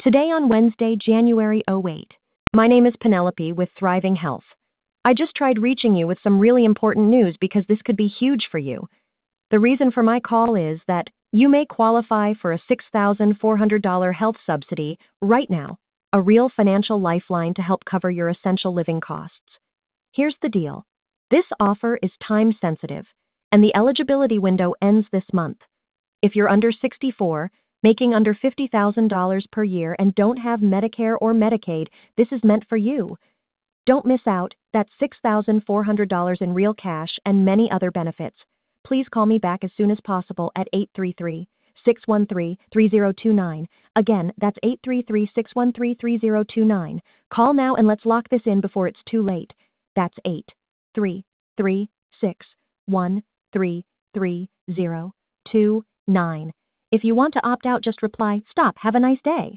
Today on Wednesday, January 08. My name is Penelope with Thriving Health. I just tried reaching you with some really important news because this could be huge for you. The reason for my call is that you may qualify for a $6,400 health subsidy right now, a real financial lifeline to help cover your essential living costs. Here's the deal. This offer is time sensitive, and the eligibility window ends this month. If you're under 64, making under $50,000 per year and don't have Medicare or Medicaid, this is meant for you. Don't miss out. That's $6,400 in real cash and many other benefits. Please call me back as soon as possible at 833-613-3029. Again, that's 833-613-3029. Call now and let's lock this in before it's too late. That's 833-613-3029. If you want to opt out, just reply, "Stop, have a nice day."